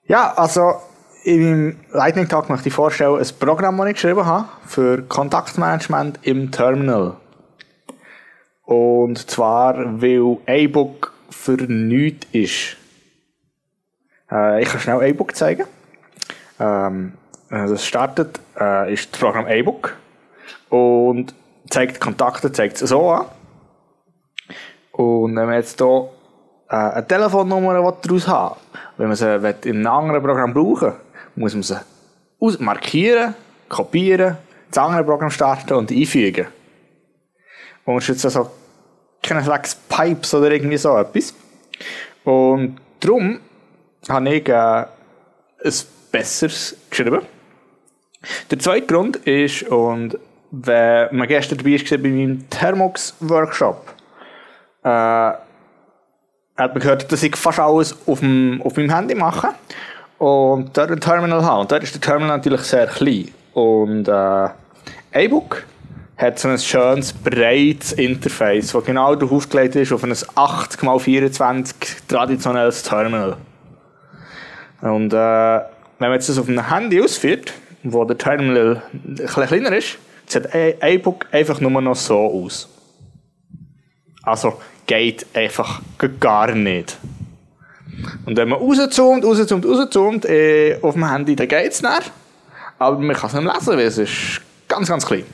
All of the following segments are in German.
Ja, also in meinem Lightning Talk möchte ich vorstellen, ein Programm, das ich geschrieben habe für Kontaktmanagement im Terminal. Und zwar, weil iBook für nichts ist. Ich kann schnell iBook zeigen. Das startet, ist das Programm iBook und zeigt Kontakte, zeigt es so an. Und wenn man jetzt hier eine Telefonnummer daraus haben will, wenn man sie in einem anderen Programm brauchen will, muss man sie markieren, kopieren, das andere Programm starten und einfügen. Und es ist jetzt also keineswegs Pipes oder irgendwie so etwas. Und darum habe ich ein besseres geschrieben. Der zweite Grund ist, und wenn man gestern dabei war bei meinem Thermux-Workshop, hat man gehört, dass ich fast alles auf meinem Handy mache und dort ein Terminal habe. Und dort ist der Terminal natürlich sehr klein. Und iBook hat so ein schönes, breites Interface, das genau darauf aufgelegt ist, auf ein 8x24 traditionelles Terminal. Und wenn man jetzt das auf einem Handy ausführt, wo der Terminal ein bisschen kleiner ist, sieht iBook einfach nur noch so aus. Also geht einfach gar nicht. Und wenn man rauszoomt auf dem Handy, dann geht es nicht. Aber man kann es nicht lesen, weil es ist ganz, ganz klein.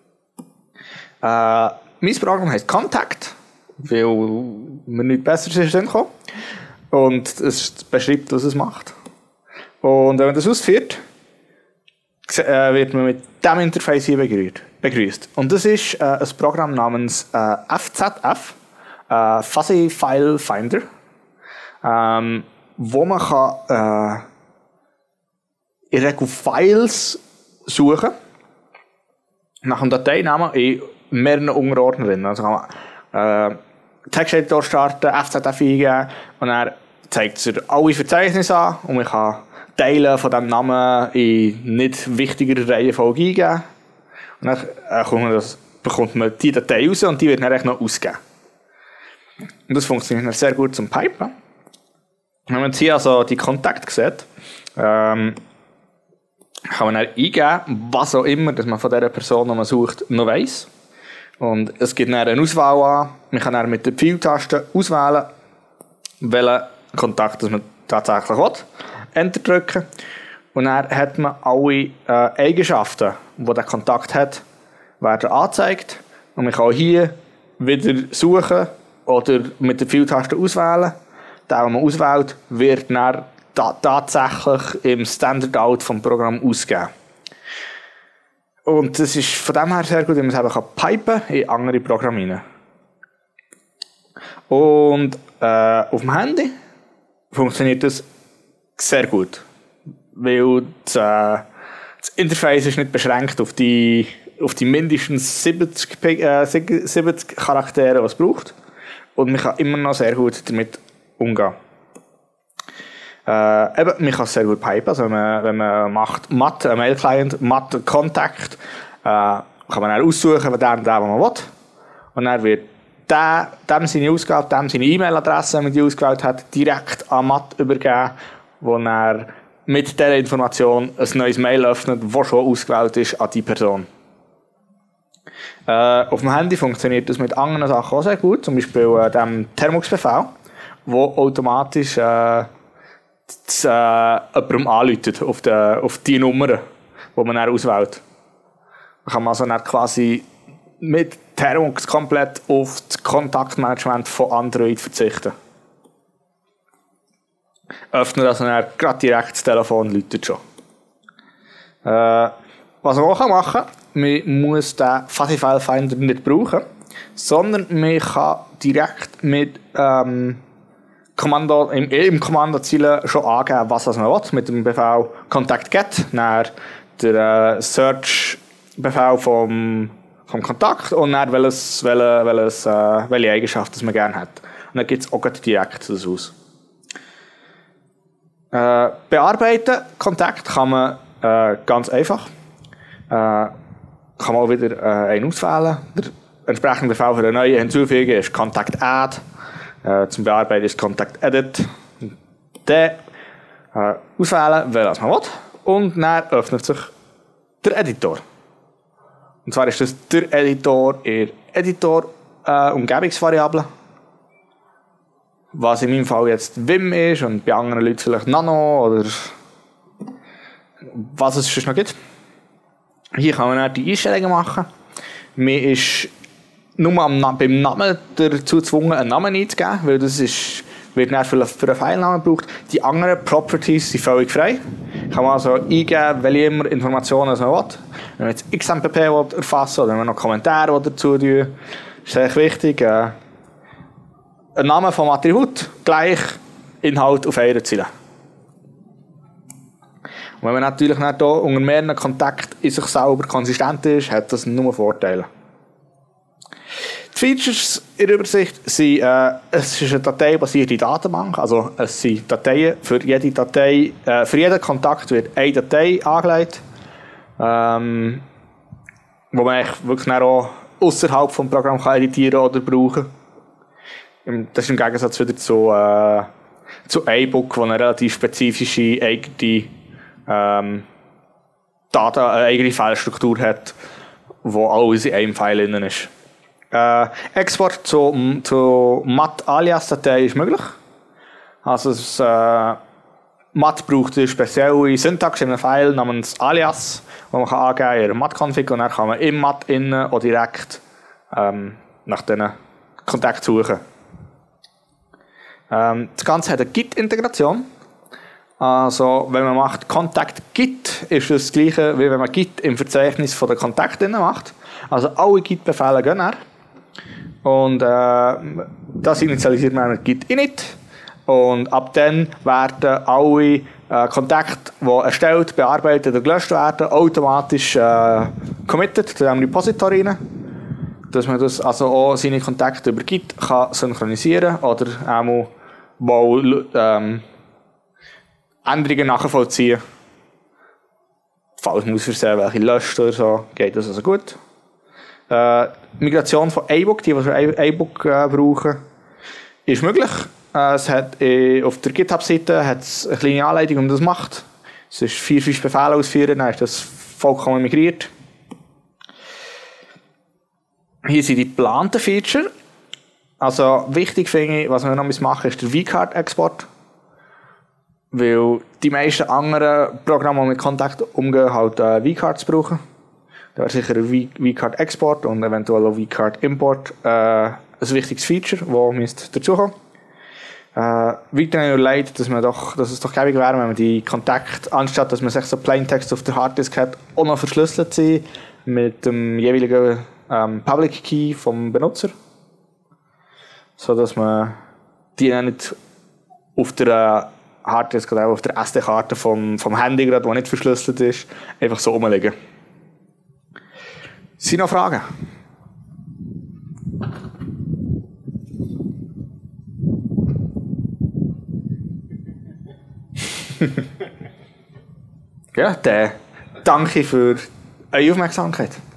Mein Programm heisst Contact, weil mir nichts Besseres ist gekommen. Und es beschreibt, was es macht. Und wenn man das ausführt, wird man mit diesem Interface hier begrüßt. Und das ist ein Programm namens FZF, Fuzzy File Finder, wo man kann, in der Regel Files suchen nach einem Dateinamen in mehreren Unterordnern. Also kann man Texteditor starten, FZF eingeben und dann zeigt es alle Verzeichnisse an und man kann Teile von diesem Namen in nicht wichtiger Reihenfolge eingeben. Und dann bekommt man die Datei raus und die wird dann noch ausgegeben. Und das funktioniert dann sehr gut zum Pipen. Wenn man jetzt hier also die Kontakte sieht, kann man dann eingeben, was auch immer, dass man von dieser Person, die man sucht, noch weiss. Und es gibt dann eine Auswahl an. Man kann dann mit der Pfeiltaste auswählen, welchen Kontakt man tatsächlich will. Enter drücken. Und dann hat man alle Eigenschaften, die der Kontakt hat, werden angezeigt. Und man kann hier wieder suchen oder mit der Pfeiltaste auswählen. Der, den man auswählt, wird dann tatsächlich im Standard-Out vom Programm ausgegeben. Und das ist von dem her sehr gut, wenn man es eben pipen kann in andere Programme rein. Und auf dem Handy funktioniert das sehr gut. Weil das Interface ist nicht beschränkt auf die mindestens 70 Charaktere, die es braucht. Und man kann immer noch sehr gut damit umgehen. Man kann es sehr gut pipen. Also wenn man macht MAT, ein Mail-Client, MAT Contact, kann man dann aussuchen, den man will. Und dann wird dem seine Ausgabe, dem seine E-Mail-Adresse, wenn man die ausgewählt hat, direkt an MAT übergeben, wo er mit dieser Information ein neues Mail öffnet, das schon ausgewählt ist an die Person. Auf dem Handy funktioniert das mit anderen Sachen auch sehr gut, zum Beispiel dem Thermux-Befehl, wo automatisch jemandem anruft auf die Nummer, die man dann auswählt. Da kann man also dann quasi mit Thermux komplett auf das Kontaktmanagement von Android verzichten. Öffnet also dann gerade direkt das Telefon, läutet schon. Was man auch machen kann, man muss den Fuzzy File Finder nicht brauchen, sondern man kann direkt mit im Kommandoziel schon angeben, was man will, mit dem Befehl Contact Get, dann der Search-Befehl vom Kontakt und dann welche Eigenschaft man gerne hat. Und dann gibt es auch direkt das aus. Bearbeiten Kontakt kann man ganz einfach. Kann man auch wieder einen auswählen. Der entsprechende Befehl für einen neuen hinzufügen ist Contact Add. Zum Bearbeiten ist Contact Edit. Dann auswählen, was man will. Und dann öffnet sich der Editor. Und zwar ist das der Editor in Editor-Umgebungsvariable. Was in meinem Fall jetzt Vim ist und bei anderen Leuten vielleicht Nano oder was es sonst noch gibt. Hier kann man dann die Einstellungen machen. Man ist nur beim Namen dazu gezwungen, einen Namen einzugeben, weil das wird dann für einen Filenamen gebraucht. Die anderen Properties sind völlig frei. Kann man also eingeben, welche immer Informationen man will. Wenn man jetzt XMPP erfassen oder wenn man noch Kommentare dazu tun, ist es wichtig. Ein Name vom Attribut gleich Inhalt auf einer Zeile. Und wenn man natürlich nicht hier unter mehreren Kontakten in sich selber konsistent ist, hat das nur Vorteile. Die Features in der Übersicht sind, es ist eine dateibasierte Datenbank, also es sind Dateien, für jede Datei, für jeden Kontakt wird eine Datei angelegt, wo man eigentlich wirklich auch außerhalb des Programms editieren oder brauchen kann. Das ist im Gegensatz wieder zu iBook, wo eine relativ spezifische eigene eigene Filestruktur hat, wo alles in einem File drin ist. Export zu MAT-Alias-Datei ist möglich. Also MAT braucht eine spezielle Syntax in einem File namens Alias, wo man angeben kann in der MAT-Config und dann kann man im MAT innen auch direkt nach diesen Kontakt suchen. Das Ganze hat eine Git-Integration. Also, wenn man macht Kontakt Git, ist es das gleiche, wie wenn man Git im Verzeichnis von den Kontakten macht. Also, alle Git-Befehle gehen nach. Und das initialisiert man mit Git init. Und ab dann werden alle Kontakte, die erstellt, bearbeitet oder gelöscht werden, automatisch committed zu diesem Repository rein. Dass man das also auch seine Kontakte über Git kann synchronisieren oder auch mal Änderungen nachvollziehen. Falls man aus Versehen welche löscht oder so, geht das also gut. Migration von iBook, die schon iBook brauchen, ist möglich. Es hat auf der GitHub-Seite eine kleine Anleitung, wie man das macht. Es ist 4-5 Befehle ausführen, dann ist das vollkommen migriert. Hier sind die geplanten Features. Also wichtig finde ich, was wir noch machen müssen, ist der vCard-Export. Weil die meisten anderen Programme, die mit Kontakt umgehen, halt vCards brauchen. Da wäre sicher ein vCard-Export und eventuell auch vCard-Import ein wichtiges Feature, das dazukommt. Weiterhin überlegt, dass es doch gäbig wäre, wenn man die Kontakte, anstatt dass man sich so Plaintext auf der Harddisk hat, auch noch verschlüsselt sind mit dem jeweiligen Public Key vom Benutzer. So dass man die nicht auf der Harddisk oder auch auf der SD-Karte vom Handy, gerade, die nicht verschlüsselt ist, einfach so rumliegen. Sind noch Fragen? Ja, dann danke für eure Aufmerksamkeit.